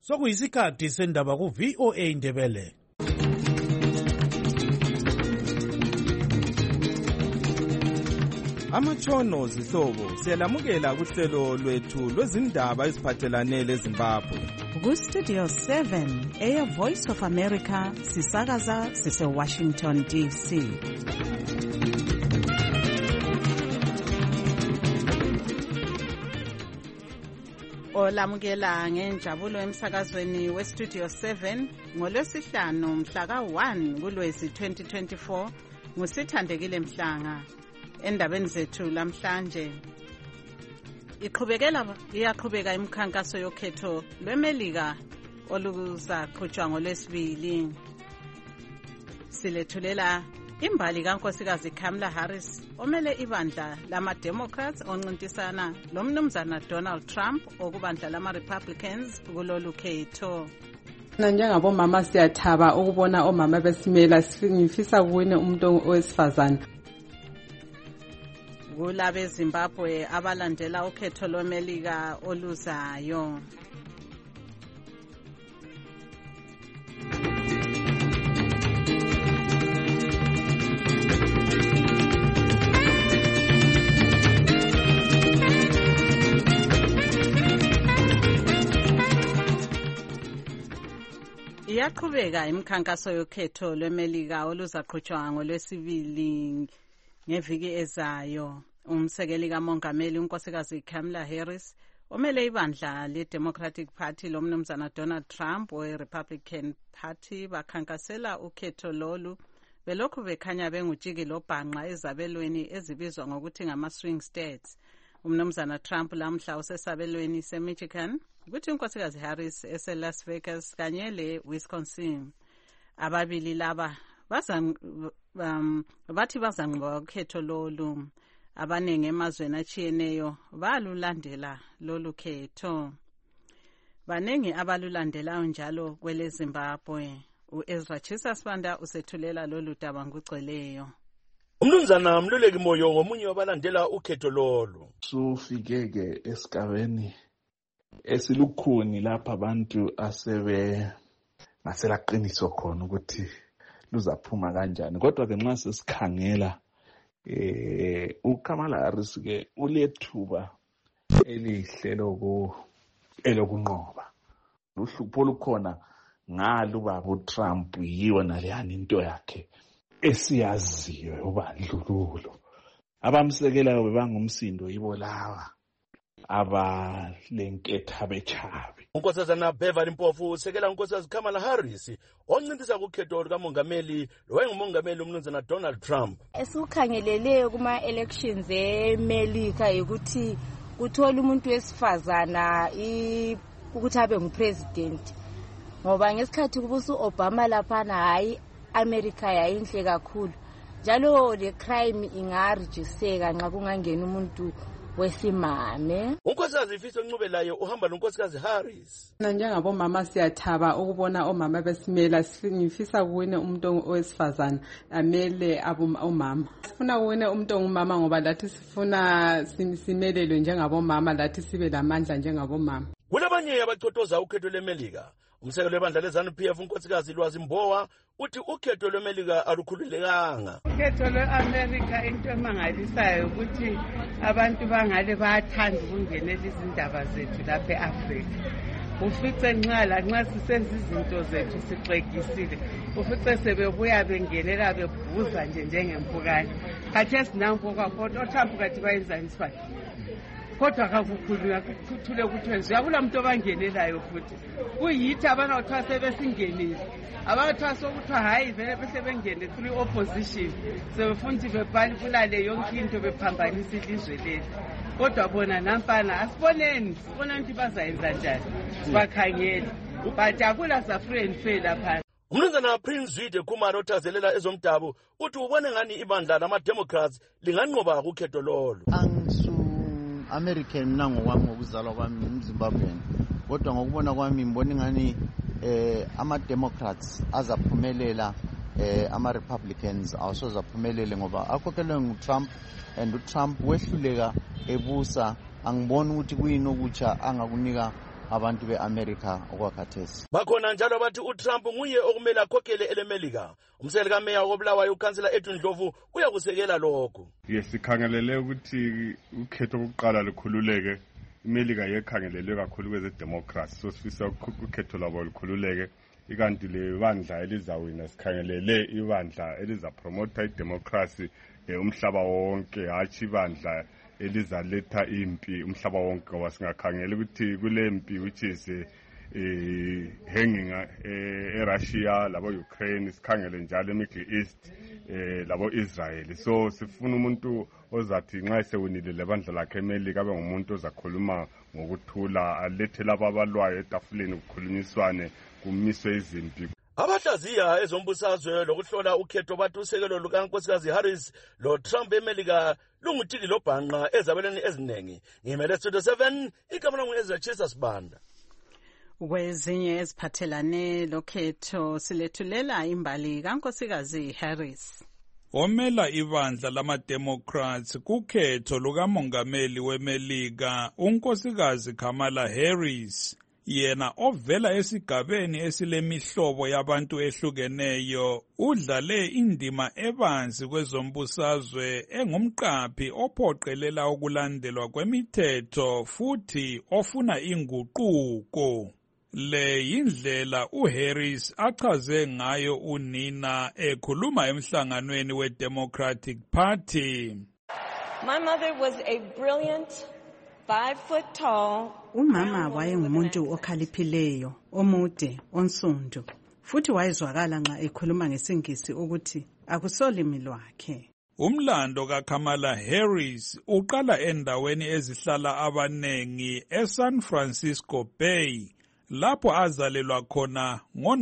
Sokuyisikhathi sendaba ku-VOA Indebele. Amatshono zihlobo siyalamukela kuhlelo lwethu lwezindaba eziphathelane leZimbabwe. Ku-Studio 7 Air Voice of America sisakaza sise-Washington DC. Olamukela ngenjabulo emsakazweni we-Studio 7 ngolwesihlanu mhla ka-1 kuLwezi 2024 ngusithandekile Mhlanga. Endabeni zethu lamhlanje iyaqhubeka imikhankaso yokhetho lweMelika oluzaqhutshwa ngoLwesibili. Silethulela imbali kaNkosikazi Kamala Harris omele ibandla lama-Democrats oncintisana lomnumzana Donald Trump okubandla lama-Republicans kulolu khetho. Njengabomama siyathaba ukubona omama besimela, ngifisa kuwine umuntu owesifazane. Kulabe Zimbabwe abalandela ukhetho lweMelika oluzayo. Iyaqhubeka imikhankaso yokhetho lweMelika oluzaqhutshwa ngoLwesibili ngeviki ezayo. Umsekeli kamongameli unkosikazi Kamala Harris omele ibandla le-Democratic Party lomnumzana Donald Trump we-Republican Party bakhankasela ukhetho lolu belokhu bekhanya bengujikile obhanqa ezabelweni ezibizwa ngokuthi ngama-swing states. Umnumzana Trump lamhla usesabelweni se-Michigan kuthi unkosikazi Harris ese-Las Vegas kanye le-Wisconsin. Ababili laba bathi bazanqoba ukhetho lolu. Abaningi emazweni atshiyeneyo balulandela lolu khetho. Baningi abalulandelayo njalo kwele Zimbabwe. U-Ezra Chisasibanda usethulela lolu daba ngugcweleyo. Umnumzana Mluleki Moyo ngomunye wabalandela ukhetho lolu. Sufike esigabeni esilukhuni lapha abantu ngaselaqiniso khona ukuthi luzaphuma kanjani. Kodwa ke nxa sesikhangela uKamala Harris ke ulethuba elihle elokunqoba. Uhlupho lukhona ngalo baba uTrump yiyo naleyani into yakhe esiyaziyo ubandlululo. Abamsekelayo bebangumsindo yibo lawa abalenketha bechabe. Unkosazana Beverly Mpofu usekela unkosikazi Kamala Harris oncintisa kukhetho lukamongameli lowayengumongameli umnumzana Donald Trump. Esikukhangeleleyo kuma elections eMelika ukuthi kuthola umuntu wesifazana ukuthi abe ngupresident. Ngoba ngesikhathi kubusa uObama laphana hayi America yayinhle kakhulu. Njalo le crime ingarijiseka nxa kungangena umuntu wesimame. Unkosikazi Fiso Ncubelayo uhamba nonkosikazi Harris. Njengabomama siyathaba ukubona omama besimela, ngifisa kuwine umuntu owesifazane amele omama. Sifuna kuwine umuntu ongumama ngoba lathi sifuna simelelwe njengabomama, lathi sibe lamandla njengabomama. Kulabanye abachotoza ukhetho lweMelika. Umsekeli webandla leZANU-PF unkosikazi Lwazi Mbowa uthi ukhetho lweMelika alukhululekanga. Ukhetho lwe-Amerika into emangalisayo ukuthi abantu bangale bayathanda ukungenela izindaba zethu lapha e-Afrika. Ufice nxa sisenza izinto zethu sixekisile, ufice sebebuya bengenela bebhuza njengempukane. Khathesi nanku kodwa uTrump kathi bayenzani sifake. Kodwa akakukhulunywa kuthule kuthenzi yakula muntu obangenelayo futhi kuyithi abanothiwa sebesingenile abanothiwa sokuthiwa hayi vele bese bengene through opposition sebefuna bebhalibulale yonke into bephambanisa ilizwe lethu. Kodwa bona nampana asiboneni ukuthi bazayenza njani bakhangele but akula free and fair lapha. Umnumzana Prince Zwide Khumalo othazelela ezomdabu uthi ubone ngani ibandla lama-Democrats linganqoba kukhetho lolu. American mina ngokwami ngokuzalwa kwami umZimbabwean, kodwa ngokubona kwami ngibona ngani ama-Democrats azaphumelela, ama-Republicans awasozaphumelele ngoba akhokhelwe nguTrump and uTrump wehluleka ebusa. Angiboni ukuthi kuyini okutsha angakunika abantu be-America okwakhathesi. Bakhona njalo bathi uTrump nguye okumele akhokhele elemelika. Umsekeli kameya wobulawayo ukansela Edwin Ndlovu uyakusekela lokho. Sikhangelele ukuthi ukhetho lokuqala lukhululeke. iMelika yekhangelelwe kakhulu kweze-democracy, so sifisa ukhetho lwabo lukhululeke. Ikanti le bandla elizawina sikhangelele ibandla elizapromotha idemocracy umhlaba wonke, hatshi ibandla elizaletha impi umhlaba wonke, ngoba singakhangela ukuthi kule mpi which is hanging eRussia labo Ukraine, sikhangele njalo eMiddle East labo Israel. So sifuna umuntu ozathi nxa esewinile lebandla lakhe eMelika abe ngumuntu ozakhuluma ngokuthula, alethe labo abalwayo etafuleni kukhulunyiswane kumiswe izimpi. Abahlaziya ezombusazwe lokuhlola ukhetho bathi usekelo lukaNkosikazi Harris lo Trump eMelika lungutiki lobhanqa ezabelweni eziningi. Ngimele Studio 7 igama langu Ezra Sibanda. Kwezinye eziphathelane lokhetho silethulela imbali kaNkosikazi Harris. Omela ibandla lama-Democrats kukhetho lukamongameli weMelika uNkosikazi Kamala Harris, yena ovela esigabeni esilemihlobo yabantu ehlukeneyo, udlale indima ebanzi kwezombusazwe engumqaphi ophoqelela ukulandelwa kwemithetho futhi ofuna inguquko. Le yindlela uHarris achaze ngayo unina ekhuluma emhlanganweni weDemocratic Party. My mother was a brilliant 5 foot tall. Umama wayengumuntu okhaliphileyo, omude, onsundu, futhi wayezwakala nxa ekhuluma ngesingisi ukuthi akusolimi lwakhe. Umlando kaKamala Harris uqala endaweni ezihlala abanengi eSan Francisco Bay, lapho azalelwa khona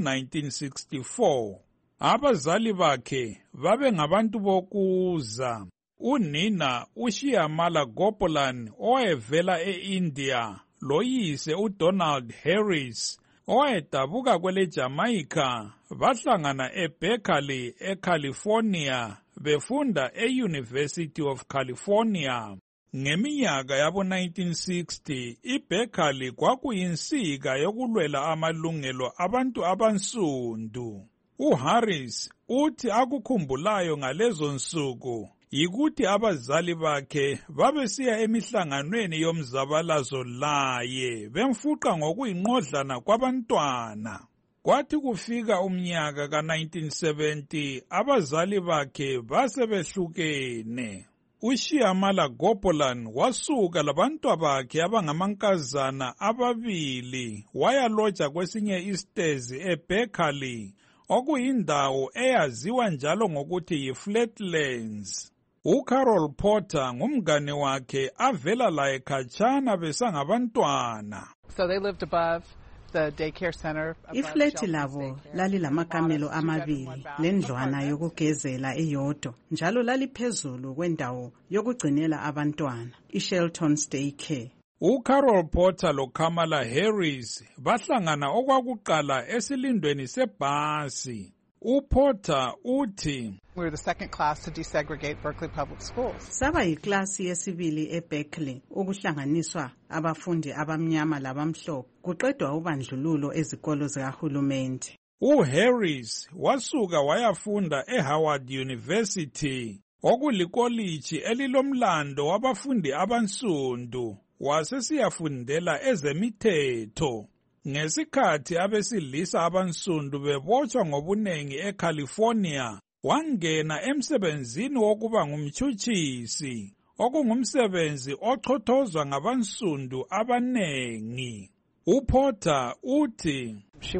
ngo-1964. Abazali bakhe babe ngabantu bokuza. Unina uShyamala Gopalan owayevela eIndia, loyise uDonald Harris owayedabuka kweleJamaica, bahlangana eBerkeley eCalifornia befunda eUniversity of California. Ngeminyaka yabo-1960, iBerkeley kwakuyinsika yokulwela amalungelo abantu abansundu. UHarris uthi akukhumbulayo ngalezo nsuku yikuthi abazali bakhe babesiya emihlanganweni yomzabalazo laye bemfuqa ngokuyinqodlana kwabantwana. Kwathi kufika umnyaka ka-1970 abazali bakhe basebehlukene. uShyamala Gopalan wasuka labantwa bakhe abangamankazana ababili wayaloja kwesinye isitezi eBerkeley, okuyindawo eyaziwa njalo ngokuthi yiFlatlands. uCarol Porter ngumngane wakhe avela laye khatshana besangabantwana. So they lived above the daycare center. Ifleti labo lalilamakamelo amabili lendlwana yokugezela eyodwa, njalo laliphezulu kwendawo yokugcinela abantwana, iShelton's Daycare. uCarol Porter loKamala Harris bahlangana okwakuqala esilindweni sebhasi. uPorter uthi, We were the second class to desegregate Berkeley Public Schools. Saba yiklasi yesibili eBerkeley ukuhlanganiswa abafundi abamnyama labamhlophe kuqedwa ubandlululo ezikolo zikahulumende. uHarris wasuka wayafunda eHoward University, okulikoliji elilomlando wabafundi abansundu, wasesiyafundela ezemithetho. Ngesikhathi abesilisa abansundu bebotshwa ngobunengi eCalifornia, wangena emsebenzini wokuba ngumtshutshisi, okungumsebenzi ochothozwa ngabansundu abanengi. uPorter uthi,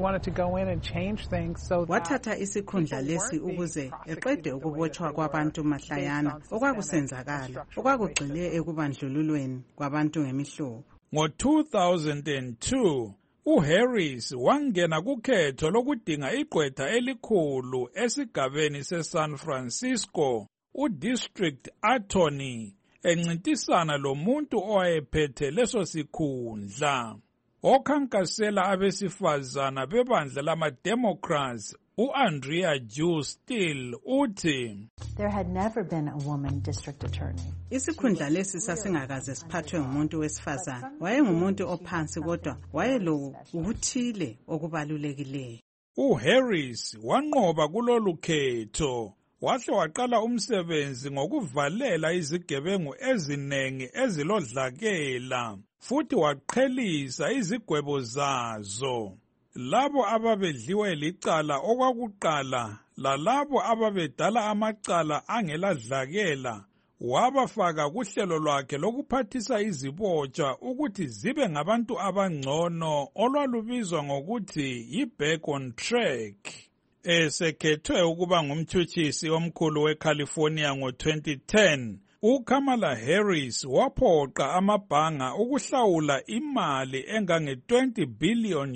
wathatha isikhundla lesi ukuze eqede ukubotshwa kwabantu mahlayana okwakusenzakala, okwakugxile ekubandlululweni kwabantu ngemihlobo. Ngo-2002, uHarris wangena kukhetho lokudinga igqwetha elikhulu esigabeni seSan Francisco, uDistrict Attorney, encintisana lomuntu owayephethe leso sikhundla. Okhankasela abesifazana bebandla lama-Democrats, U-Andrea Jew Still uthi, There had never been a woman district attorney. Isikhundla lesi sasingakaze siphathwe ngumuntu wesifazane. Wayengumuntu ophansi kodwa wayelo ukuthile okubalulekileyo. uHarris wanqoba kulolu khetho. Wahle waqala umsebenzi ngokuvalela izigebengu ezinengi ezilodlakela futhi waqhelisa izigwebo zazo. Labo ababedliwe licala okwakuqala lalabo ababedala amacala angeladlakela wabafaka kuhlelo lwakhe lokuphathisa izibotshwa ukuthi zibe ngabantu abangcono olwalubizwa ngokuthi yi-back on track. Esekhethwe ukuba ngumtshutshisi omkhulu weCalifornia ngo-2010, uKamala Harris waphoqa amabhanga ukuhlawula imali engange-$20 billion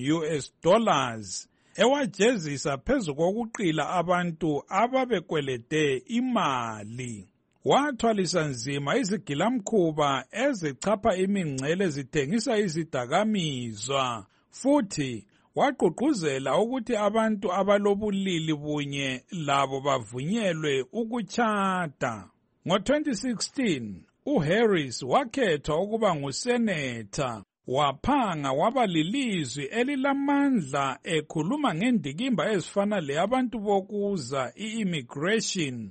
ewajezisa phezu kokuqila abantu ababekwelede imali. Wathwalisa nzima izigilamkhuba ezichapha imingcele zithengisa izidakamizwa futhi wagqugquzela ukuthi abantu abalobulili bunye labo bavunyelwe ukutshada. Ngo-2016, uHarris wakhethwa ukuba ngusenetha. Waphanga waba lilizwi elilamandla ekhuluma ngendikimba ezifana leyabantu bokuza i-immigration,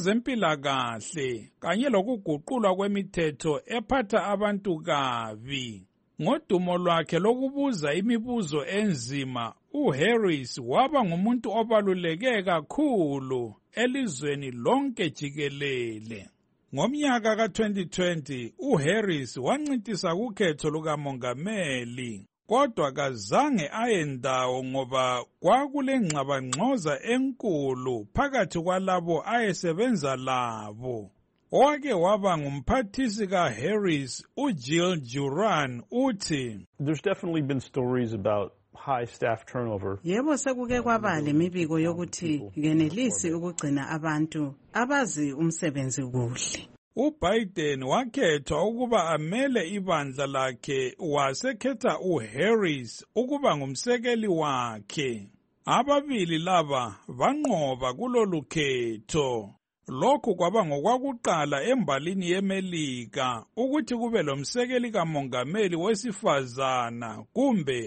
ezempilakahle kanye lokuguqulwa kwemithetho ephatha abantu kabi. Ngodumo lwakhe lokubuza imibuzo enzima, uHarris waba ngumuntu obaluleke kakhulu elizweni lonke jikelele. Ngomnyaka ka-2020, uHarris wancintisa kukhetho lukamongameli, kodwa kazange ayendawo ngoba kwakulengxabangxoza enkulu phakathi kwalabo ayesebenza labo. Owake waba ngumphathisi kaHarris, uJill Duran uthi, There's definitely been stories about high staff turnover. Yebo sekuke kwaba lemibiko yokuthi kenelisi ukugcina abantu abazi umsebenzi kuhle. uBiden wakhethwa ukuba amele ibandla lakhe wasekhetha uHarris ukuba ngumsekeli wakhe. Ababili laba banqoba kulolu khetho. Lokhu kwaba ngokwakuqala embalini yeMelika ukuthi kube lomsekeli kamongameli wesifazana kumbe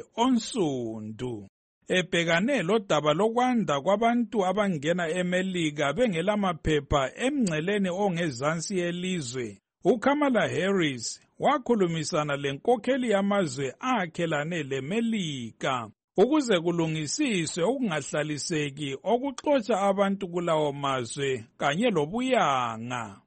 onsundu. Ebhekane lodaba lokwanda kwabantu abangena eMelika bengelamaphepha emngceleni ongezansi yelizwe, uKamala Harris wakhulumisana lenkokheli yamazwe akhelane leMelika ukuze kulungisiswe ukungahlaliseki okuxotsha abantu kulawo mazwe kanye lobuyanga.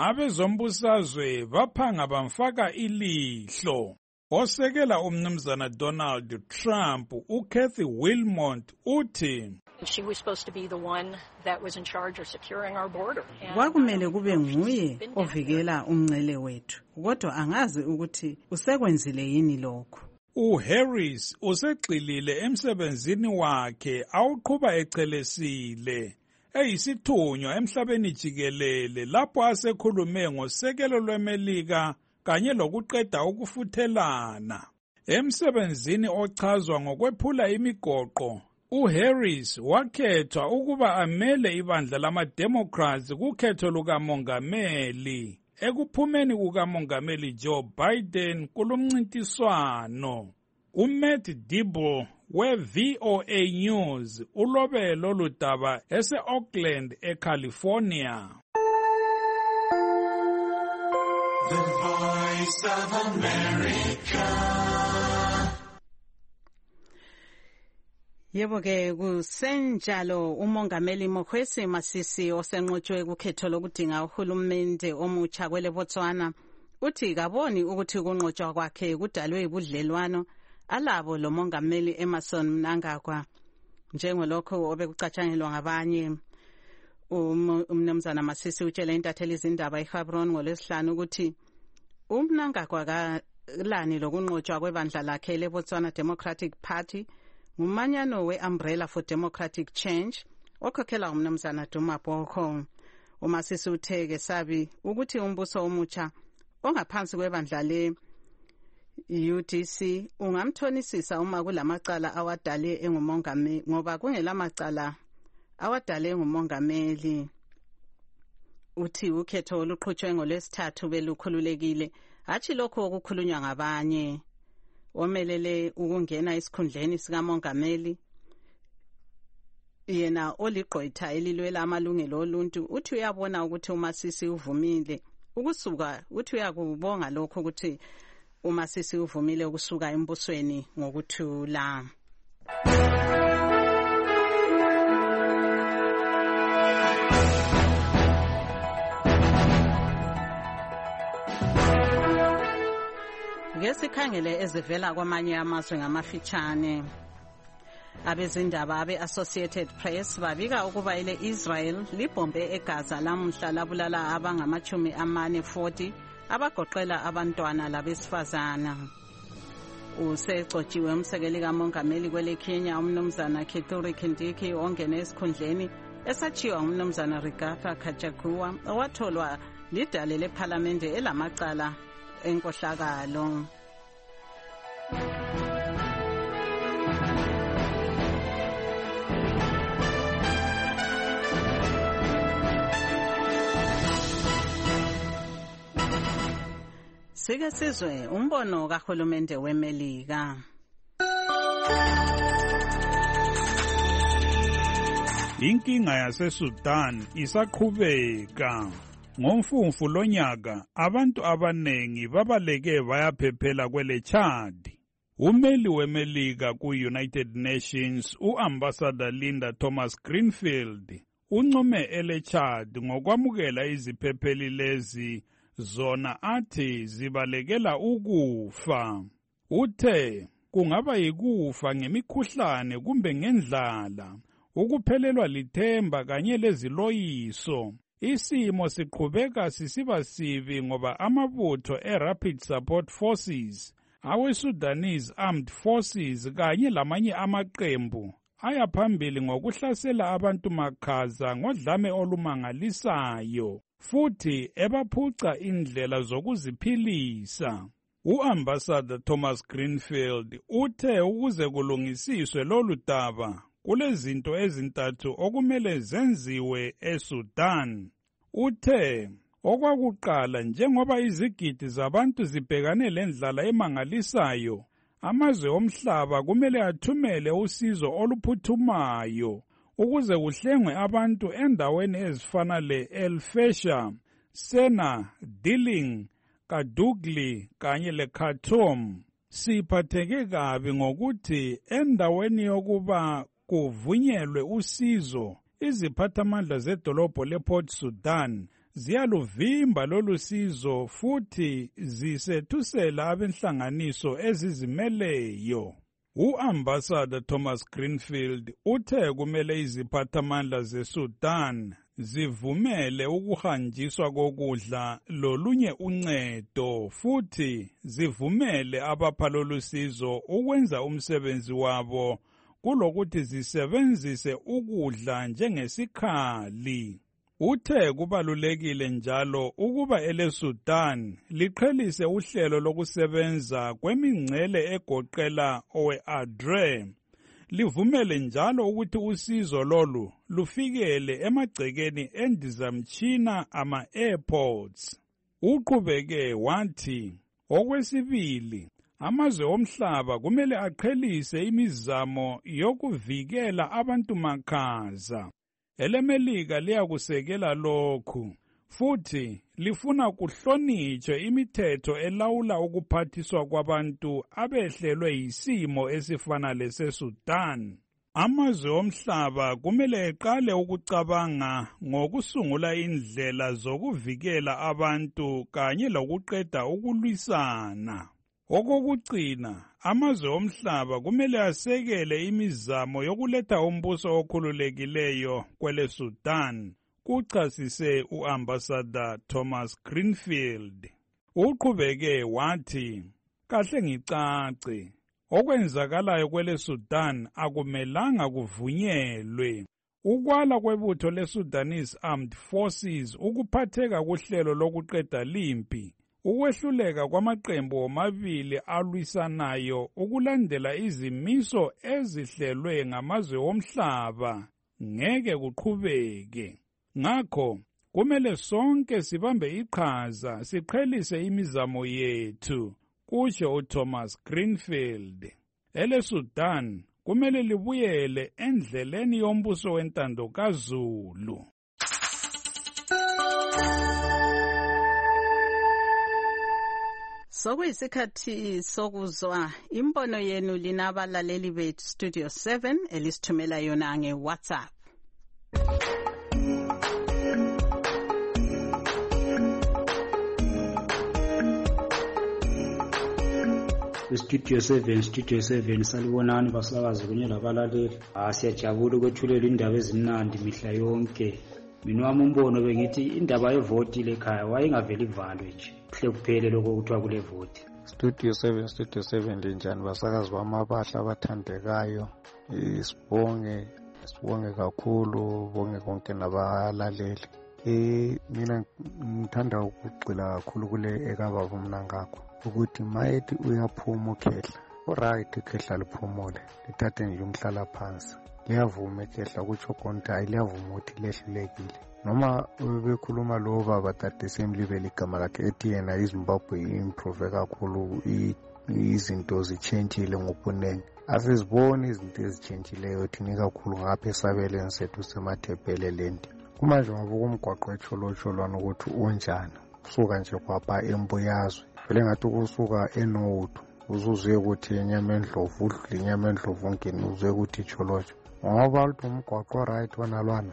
Abezombusazwe baphanga bamfaka ilihlo. Osekela umnumzana Donald Trump, uKathy Wilmot uthi, She was supposed to be the one that was in charge of securing our border. Kwakumele kube nguye ovikela umngcele wethu, kodwa angazi ukuthi usekwenzile yini lokho. uHarris usegxilile emsebenzini wakhe awuqhuba echelesile. Eyisithunywa emhlabeni jikelele lapho asekhulume ngosekelo lweMelika kanye lokuqeda ukufuthelana. Emsebenzini ochazwa ngokwephula imigoqo, uHarris wakhethwa ukuba amele ibandla lama-Democrats kukhetho lukamongameli. Ekuphumeni kukamongameli Joe Biden kulomncintiswano. uMatt Dibble we-VOA News ulobe lolu daba ese-Oakland, eCalifornia. The Voice of America. Yebo ke kusenjalo umongameli Mokgweetsi Masisi osenqotshwe kukhetho lokudinga uhulumende omutsha kwele Botswana uthi kaboni ukuthi kunqotshwa kwakhe kudalwe ibudlelwano alabo lo mongameli Emmerson Mnangagwa njengolokho obekucatshangelwa ngabanye. Umnumzana Masisi utshele intatheli izindaba eGaborone ngolwesihlanu ukuthi uMnangagwa kalani lokunqotshwa kwebandla lakhe leBotswana Democratic Party ngumanyano we-Umbrella for Democratic Change okhokhela umnumzana Duma Boko. uMasisi uthe ke sabi ukuthi umbuso omutsha ongaphansi kwebandla le-UDC ungamthonisisa uma kulamacala awadale engumongameli ngoba kungelamacala awadale ngumongameli. Uthi ukhetho oluqhutshwe ngolwesithathu belukhululekile, hatshi lokho okukhulunywa ngabanye. Omelele ukungena esikhundleni sikamongameli yena oliqoyitha elilwela amalungelo oluntu uthi uyabona ukuthi uMasisi uvumile ukusuka, uthi uyakubonga lokho ukuthi uMasisi uvumile ukusuka embusweni ngokuthula. Ngesikhangele ezivela kwamanye amazwe ngamafitshane. Abezindaba abe-Associated Press babika ukuba ile-Israel libhombe eGaza lamuhla labulala abangama-40 abagoqela abantwana labesifazana. Usegcotshiwe umsekeli kamongameli kwele Kenya umnumzana Kithure Kindiki ongene esikhundleni esachiwa umnumzana Rigathi Gachagua owatholwa lidale lephalamende elamacala enkohlakalo. Sike sizwe umbono kahulumende weMelika. Inkinga yaseSudan isaqhubeka. Ngomfumfu lonyaka abantu abanengi babaleke bayaphephela kwele Chad. Umeli weMelika ku-United Nations u-Ambassador Linda Thomas-Greenfield uncome ele Chad ngokwamukela iziphepheli lezi zona athi zibalekela ukufa. Uthe kungaba yikufa ngemikhuhlane kumbe ngendlala, ukuphelelwa lithemba kanye leziloyiso. Isimo siqhubeka sisiba sibi ngoba amabutho e-Rapid Support Forces, awe-Sudanese Armed Forces kanye lamanye amaqembu ayaphambili ngokuhlasela abantu makhaza ngodlame olumangalisayo, futhi ebaphuca indlela zokuziphilisa. U-Ambassador Thomas Greenfield uthe ukuze kulungisiswe lolu daba, kulezinto ezintathu okumele zenziwe eSudan. Uthe okwakuqala, njengoba izigidi zabantu zibhekane lendlala emangalisayo, amazwe omhlaba kumele athumele usizo oluphuthumayo ukuze kuhlengwe abantu endaweni ezifana le-El Fasher, Sena, Dilling, Kadugli kanye le-Khartoum. Siphatheke kabi ngokuthi endaweni yokuba kuvunyelwe usizo, iziphathamandla zedolobho lePort Sudan ziyaluvimba lolu sizo futhi zisethusela abenhlanganiso ezizimeleyo. U-Ambassador Thomas Greenfield uthe kumele iziphathamandla zeSudan zivumele ukuhanjiswa kokudla lolunye uncedo futhi zivumele abapha lolu sizo ukwenza umsebenzi wabo kulokuthi zisebenzise ukudla njengesikhali. Uthe kubalulekile njalo ukuba eleSudan liqhelise uhlelo lokusebenza kwemingcele egoqela owe-ADRE. Livumele njalo ukuthi usizo lolu lufikele emagcekeni endizamtshina ama-airports. Uqhubeke wathi, okwesibili, amazwe omhlaba kumele aqhelise imizamo yokuvikela abantu makhaza. EleMelika liyakusekela lokhu, futhi lifuna kuhlonitshwe imithetho elawula ukuphathiswa kwabantu abehlelwe yisimo esifana leseSudan. Amazwe omhlaba kumele eqale ukucabanga ngokusungula indlela zokuvikela abantu kanye lokuqeda ukulwisana. Okokugcina, amazwe omhlaba kumele asekele imizamo yokuletha umbuso okhululekileyo kweleSudan, kuchasise u-Ambassador Thomas Greenfield. Uqhubeke wathi, kahle ngicace, okwenzakalayo kweleSudan akumelanga kuvunyelwe. Ukwala kwebutho leSudanese Armed Forces ukuphatheka kuhlelo lokuqeda limpi, ukwehluleka kwamaqembu omabili alwisanayo ukulandela izimiso ezihlelwe ngamazwe omhlaba ngeke kuqhubeke. Ngakho kumele sonke sibambe iqhaza siqhelise imizamo yethu, kusho uThomas Greenfield. EleSudan kumele libuyele endleleni yombuso wentando kaZulu. Sokuyisikhathi sokuzwa imbono yenu linabalaleli bethu Studio 7 elisithumela yona ngeWhatsApp. Studio 7 salibonani basakazi kunye labalaleli. Siyajabula ukwethulela indaba ezimnandi mihla yonke. Mina wami umbono bengithi indaba yevoti lekhaya wayengaveli ivalwe nje. Kuhle kuphele lokho kuthiwa kule voti. Studio 7 linjani basakazi bamabahla abathandekayo. Sibonge kakhulu, bonge konke nabalaleli. Mina ngithanda ukugxila kakhulu kule ekababa Mnangagwa ukuthi mayethi uyaphuma ukhehla. Alright, ikhehla liphumule, lithathe nje umhlala phansi. Liyavuma ikhehla kutsho konke liyavuma ukuthi lehlulekile. Noma bekhuluma lo baba Tata Assembly beligama lakhe ethi yena iZimbabwe improve kakhulu, izinto zichangeile ngobunengi. Asiziboni izinto ezichangeyileyo thina kakhulu ngapha esabeleni sethu semathebhele lento. Kumanje ngoba umgwaqo etsholotsholo ukuthi unjani. Kusuka nje kwapha embuyazwe. Vele ngathi kusuka eNodu uzuze ukuthi inyama endlovu udle inyama endlovu ngene uzuze ukuthi itsholotsholo. Ngoba uthi umgwaqo right wanalwana.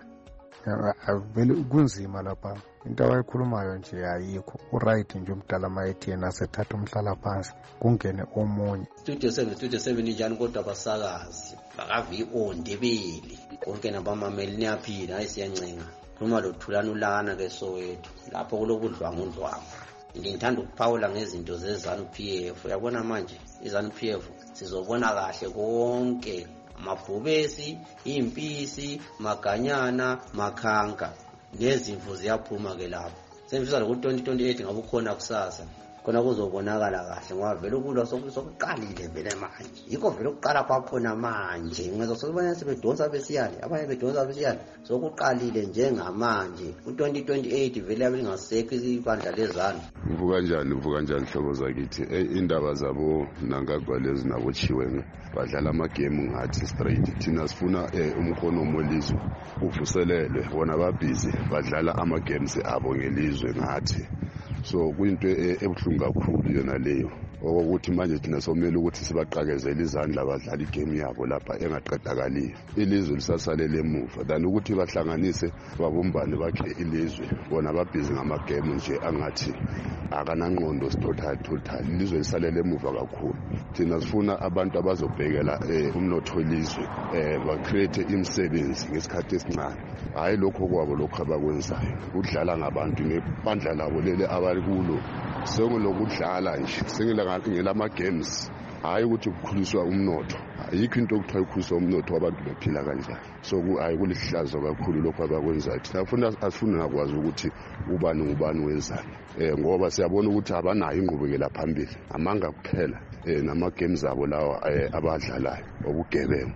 Vele kunzima lapha. Into abayikhulumayo nje ayikho. Uright nje umdala mayethi yena sethatha umhlala phansi kungene omunye. Studio 7 njani kodwa basakazi bakavi ondebeli konke nabamameli niyaphila hayi siyancenga. Khuluma lo Thulani ulana ke Soweto lapho kulokudlwangudlwangu. Ngithanda ukuphawula ngezinto zeZANU-PF. Uyabona manje iZANU-PF sizobona kahle konke amabhubesi, impisi, maganyana, makhanga nezimvu ziyaphuma ke lapho. Sengifisa ukuthi 2028 ngabe ukhona kusasa. Khona kuzobonakala kahle ngoba vele ukulo sokuqalile vele manje. Yikho vele ukuqala kwakhona manje. Ngizosebona sebedonsa besiyale, abanye bedonsa besiyale. Sokuqalile njengamanje. U2028 vele abelingasekho ibandla leZANU. Uvuka njani hlobo zakithi. Indaba zabo Mnangagwa lezi nabo Chiwenga badlala amagame ngathi straight. Thina sifuna umkhono molizwe uvuselelwe. Bona babhizi badlala amagames abo ngelizwe ngathi. So kuyinto ebuhlungu kakhulu yona leyo. Ukuthi manje thina somela ukuthi sibaqakezele izandla abadlala igame yabo lapha engaqedakali. Ilizwe lisasalele emuva. Than ukuthi bahlanganise babumbane bakhe ilizwe. Bona babhizi ngamagame nje angathi akanangqondo total. Ilizwe lisalele emuva kakhulu. Thina sifuna abantu abazobhekela umnotho welizwe ba create imisebenzi ngesikhathi esincane. Hayi lokho kwabo lokho abakwenzayo. Udlala ngabantu nebandla labo lele abalikulo. Sengilokudlala nje sengilama games hayi ukuthi ukukhuliswa umnotho. Ayikho into okuthiwa ukukhuliswa umnotho wabantu bephila kanjani. So hayi kulihlazo kakhulu lokho abakwenzayo. Thina asifuna nakwazi ukuthi ubani wenzani. Ngoba siyabona ukuthi abanayo ingqubekela phambili. Amanga kuphela nama games abo lawa abadlalayo obugebengu.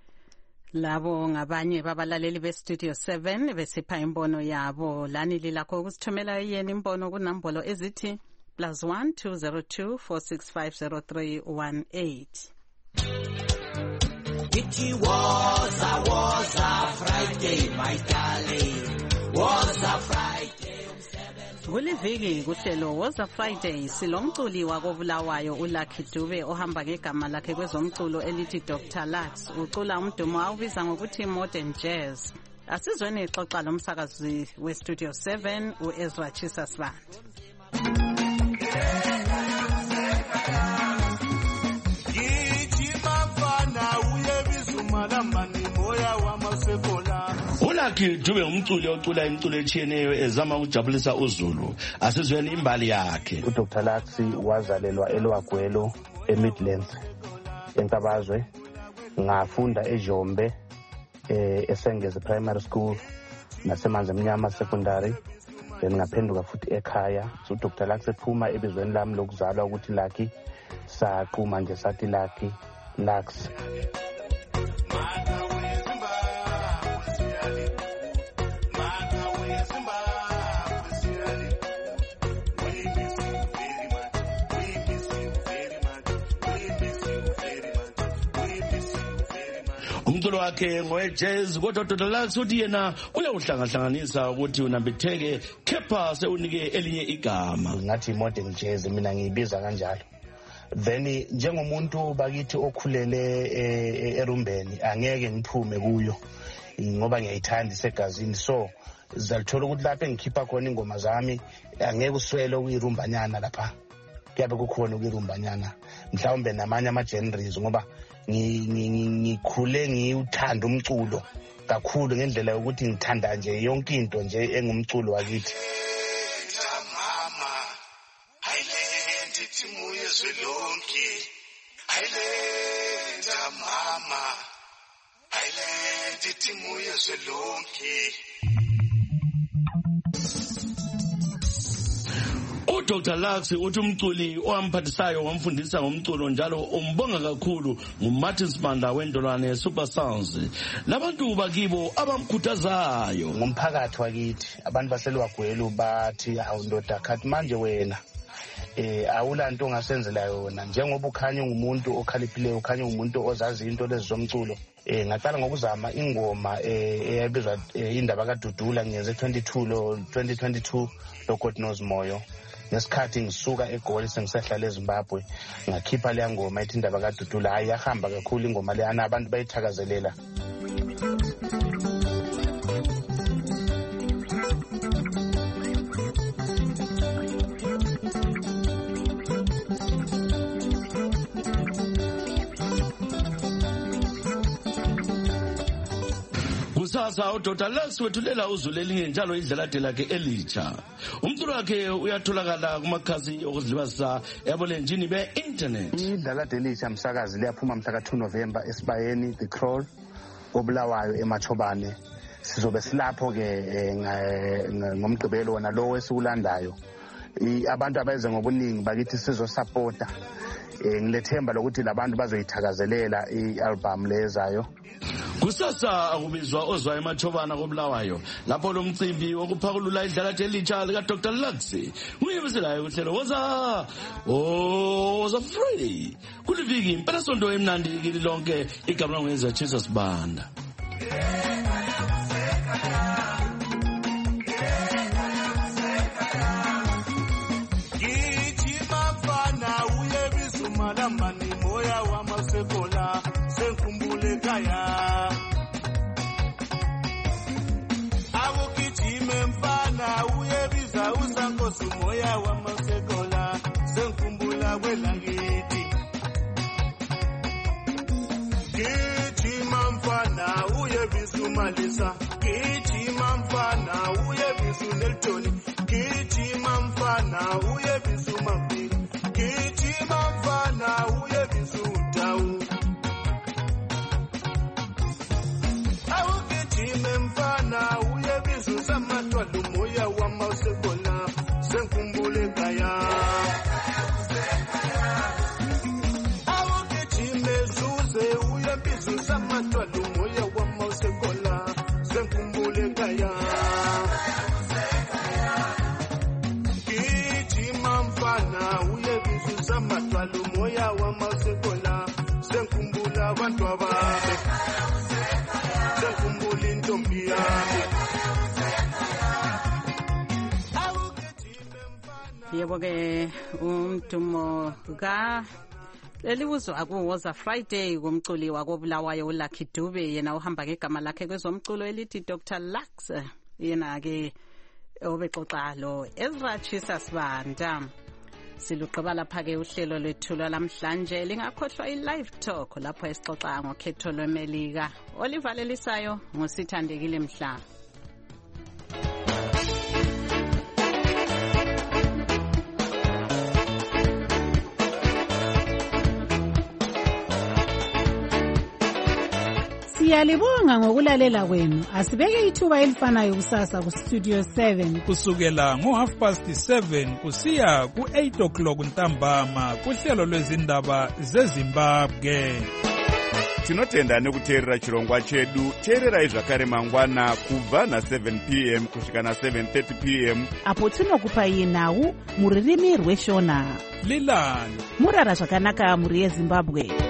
Labo ngabanye babalaleli beStudio 7 besipha imbono yabo. Lani lilakho ukusithumela yena imbono kunambolo ezithi +1 202 4650318. It was a Friday, my darling. Was a Friday. Kuliviki kuhlelo Was a Friday silomculi wakoBulawayo uLucky Dube ohamba ngegama lakhe kwezomculo elithi Dr. Lux ucula umdumo awubiza ngokuthi modern jazz. Asizweni ixoxa lomsakazi weStudio 7 uEzra Chisasband. uLucky Dube umculi ocula imculo etshiyeneyo ezama ukujabulisa uZulu. Asizweni imbali yakhe. uDr. Lux wazalelwa eLwagwelo eMidlands eNtabazwe. Ngafunda eJombe eSengeze Primary School nasemanzi emnyama secondary. Then ngaphenduka futhi ekhaya. So uDr. Lux ephuma ebizweni lami lokuzalwa ukuthi Lucky saqhuma nje sathi Lucky Lux. umculo wakhe ngowe-jazz kodwa Dr. Lux uthi yena uyawuhlangahlanganisa ukuthi unambitheke kepha sewunike elinye igama. Ngathi modern jazz mina ngiyibiza kanjalo. Then njengomuntu bakithi okhulele erumbeni angeke ngiphume kuyo ngoba ngiyayithanda isegazini, so zalithola ukuthi lapho engikhipha khona ingoma zami angeke uswele ukuyirumbanyana lapha. Kuyabe kukhona ukuyirumbanyana mhlawumbe namanye ama-genres ngoba ngikhule ngiwuthanda umculo kakhulu ngendlela yokuthi ngithanda nje yonke into nje engumculo wakithi. Dr. Lux uthi umculi owamphathisayo wamfundisa ngomculo njalo umbonga kakhulu nguMartin Sibanda wendolwane Super Sounds. Labantu bakibo abamkhuthazayo ngomphakathi wakithi abantu baselwagwelu bathi awundoda khathi manje wena awulanto ongasenzela yona njengoba ukhanya ngumuntu okhaliphileyo ukhanya ngumuntu ozazi into lezi zomculo. Ngaqala ngokuzama ingoma eyabizwa indaba kaDudula ngenze 2022 lo God Knows Moyo. Ngesikhathi ngisuka eGoli sengisahlala eZimbabwe ngakhipha le ngoma ethi indaba kaDudula. Hayi yahamba kakhulu ingoma leyana abantu bayithakazelela. Kusasa Dr. Lux wethulela uzulu elinye njalo idlelade lakhe elitsha. Umculo wakhe uyatholakala kumakhasi okuzilibazisa ebulenjini be-internet. Idlelade elitsha msakazi liyaphuma mhla ka-2 November esibayeni The Crawl obulawayo eMachobane. Sizobe silapho-ke ngomgqibelo wona lowo esiwulandayo. Abantu abeze ngobuningi bakithi sizosapota. Ngilethemba lokuthi labantu bazoyithakazelela i-album lezayo. Kusasa akubizwa ozwa eMachobana kobulawayo lapho lo mcimbi wokuphakulula idlelade elitsha lika Dr. Lux uyebiselayo uhlelo woza Friday kuliviki impela sonto emnandi kili lonke igama ngeza Jesus Banda. Malambani moya wa masekola senkumbule kaya awukijime mfana uyebiza usankosi moya wa masekola senkumbula kwelangiti kijima mfana uyebiza umalisa kijima mfana uyebiza Neltoni kijima mfana uyebiza umapili kijima mfana uyebiza utau awukijime mfana uyebiza samatwalu moya wa masekola senkumbule kaya awukijime zuze uyebiza samatwalu moya wa masekola senkumbule kaya kijima mfana uyebiza samatwalu moya wa masekola senkumbula abantu ababe senkumbula intombi yami. Yebo-ke umdumo leliwuzwa kuwoza Friday kumculi wakobulawayo uLucky Dube yena uhamba ngegama lakhe kwezomculo elithi Dr. Lux yena-ke obexoxa lo Ezra Jesus Banda. Siluqaba lapha-ke uhlelo lwethu lwalamhlanje lingakhohlwa i-live talk lapho esixoxa ngokhetho lwemelika olivalelisayo ngusithandekile Mhla. Siyalibonga ngokulalela kwenu. Asibeke ithuba elifanayo kusasa ku Studio 7 kusukela ngo7:30 kusiya ku8 ntambama kuhlelo lwezindaba zeZimbabwe. Tinotenda nekuteerera chirongwa chedu. Teererai zvakare mangwana kubva na7 p.m. kusvika na7:30 p.m. apo tinokupai nhau muririmi rweshona. Lilani murara zvakanaka muri yeZimbabwe.